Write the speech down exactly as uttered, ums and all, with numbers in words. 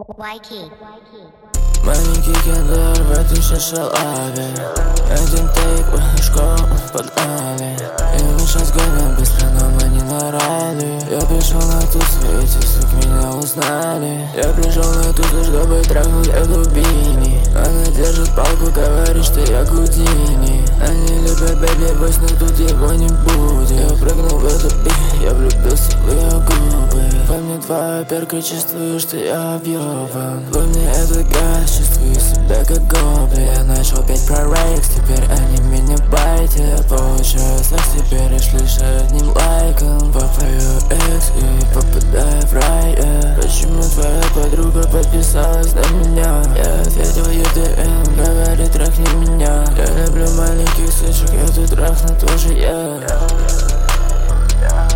Маленький кендер в этой шалаве. Один тейк, школу под али. И мы сейчас гоним быстро, но мы не на ралли. Я пришел на ту свете, сук, меня узнали. Я пришел на ту, чтобы трахнуть эту бини. Она держит палку, говорит, что я Гудини. Они любят бэби бойс, но тут его не будет. Я прыгнул в эту би, я влюбился в ее губы. Во мне твоя перка, чувствую, что я объебан. Во мне этот газ, чувствую себя как гоблин. Я начал петь про рейкс, теперь они меня байтят. Получаю секс, теперь лишь лишь одним лайком. Попаю экс и попадаю в рай, yeah. Почему твоя подруга подписалась на меня? Я ответил ю ди эм, говорит, трахни меня. Я люблю маленьких сучек, я тут трахну тоже я, yeah.